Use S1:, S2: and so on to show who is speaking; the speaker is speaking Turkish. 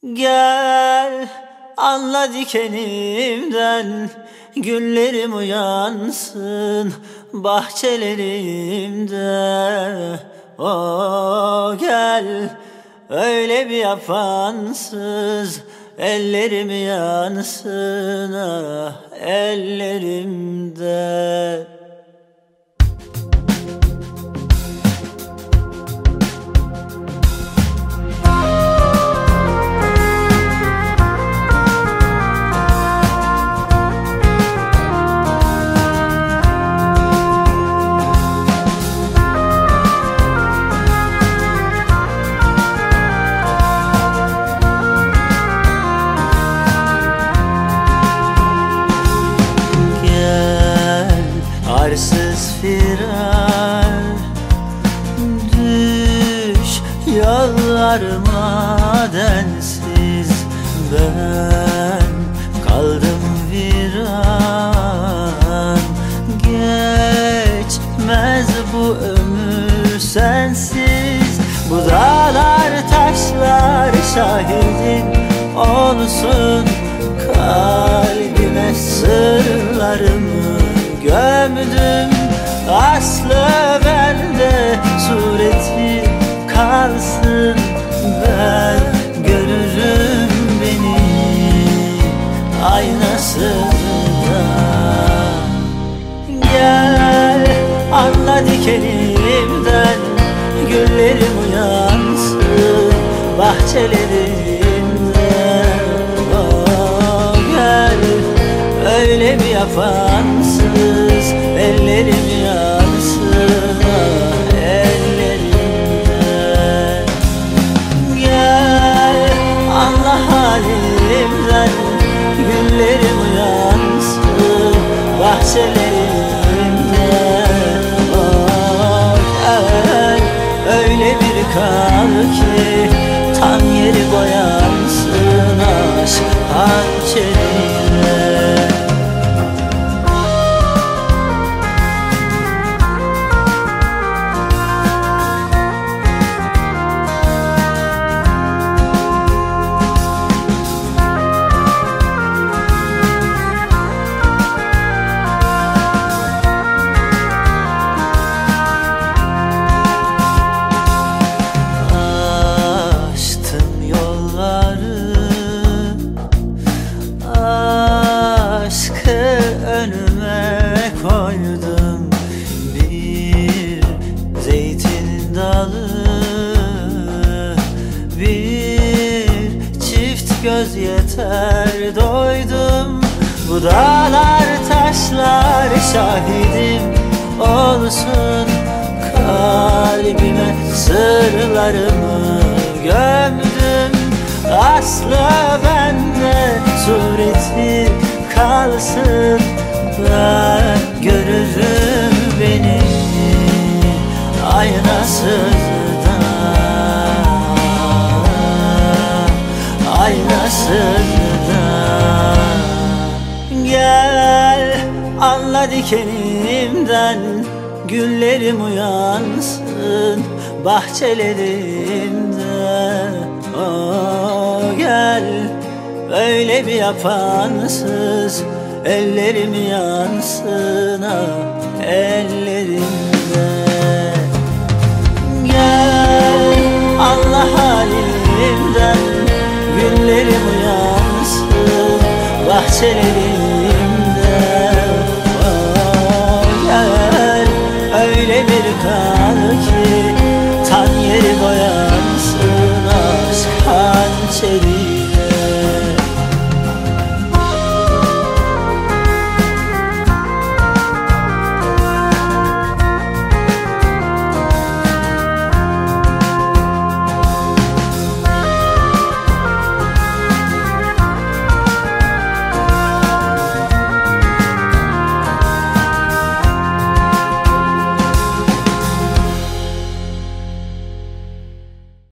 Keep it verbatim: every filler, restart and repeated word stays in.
S1: Gel anla dikenimden, güllerim uyansın bahçelerimde. O gel öyle bir yapansız, ellerim yansın ah ellerimde. Arsız firar, düş yollarıma densiz. Ben kaldım viran, geçmez bu ömür sensiz. Bu dağlar taşlar şahidim olsun, kalbime sırlarımı gömdüm. Aslı bende, sureti kalsın. Ben görürüm beni aynasında. Gel anla dikenimden, güllerim uyansın bahçelerimde. Oh, gel öyle bir yapansız, ellerim yansın ah ellerimden. Gel anla halimden, güllerim uyansın bahçelerimde. Oh, gel öyle bir kal ki tam yeri boyansın aşk hançeriyle. Önüme koydum bir zeytin dalı, bir çift göz yeter doydum. Bu dağlar taşlar şahidim olsun, kalbime sırlarımı gömdüm. Aslı bende, sureti kalsın. Ben görürüm beni aynasında, aynasında. Gel anla dikenimden, güllerim uyansın bahçelerimde. Oh, gel öyle bir yapansız, ellerim yansın ah ellerimde. Gel anla halimden, güllerim uyansın bahçelerimde. Oh, gel öyle bir kal ki tan yeri boyansın aşk hançeri.